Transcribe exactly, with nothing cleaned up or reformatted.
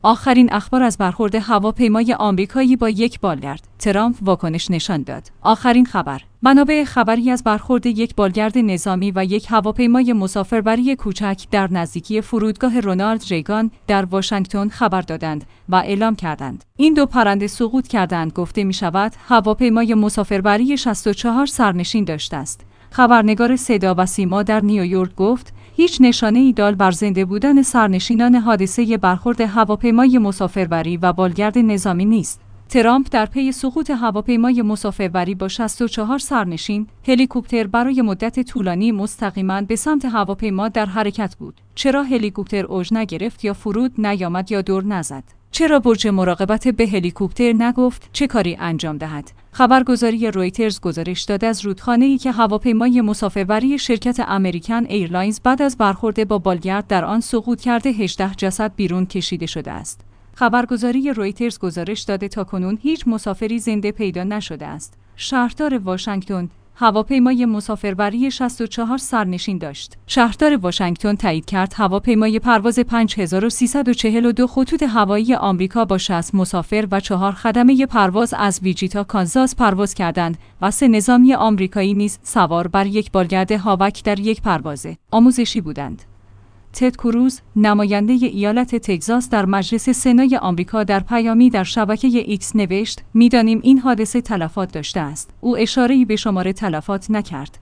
آخرین اخبار از برخورد هواپیمای آمریکایی با یک بالگرد. ترامپ واکنش نشان داد. آخرین خبر. منابع خبری از برخورد یک بالگرد نظامی و یک هواپیمای مسافربری کوچک در نزدیکی فرودگاه رونالد ریگان در واشنگتن خبر دادند و اعلام کردند این دو پرنده سقوط کردند. گفته می شود هواپیمای مسافربری شصت و چهار سرنشین داشته است. خبرنگار صدا و سیما در نیویورک گفت هیچ نشانه‌ای دال بر زنده بودن سرنشینان حادثه برخورد هواپیمای مسافربری و بالگرد نظامی نیست. ترامپ در پی سقوط هواپیمای مسافربری با شصت و چهار سرنشین، هلیکوپتر برای مدت طولانی مستقیما به سمت هواپیما در حرکت بود. چرا هلیکوپتر اوج نگرفت یا فرود نیامد یا دور نزد؟ چرا برج مراقبت به هلیکوپتر نگفت چه کاری انجام دهد؟ خبرگزاری رویترز گزارش داده از رودخانه‌ای که هواپیمای مسافربری شرکت امریکن ایرلاینز بعد از برخورد با بالگرد در آن سقوط کرده هجده جسد بیرون کشیده شده است. خبرگزاری رویترز گزارش داده تاکنون هیچ مسافری زنده پیدا نشده است. شهردار واشنگتن هواپیمای مسافربری شصت و چهار سرنشین داشت. شهردار واشنگتن تایید کرد هواپیمای پرواز پنج هزار و سیصد و چهل و دو خطوط هوایی آمریکا با شصت مسافر و چهار خدمه پرواز از ویجیتا کانزاس پرواز کردند و سه نظامی آمریکایی نیز سوار بر یک بالگرد هاوک در یک پرواز آموزشی بودند. تد کروز، نماینده ایالت تگزاس در مجلس سنای آمریکا در پیامی در شبکه ایکس نوشت: می‌دانیم این حادثه تلفات داشته است. او اشاره‌ای به شمار تلفات نکرد.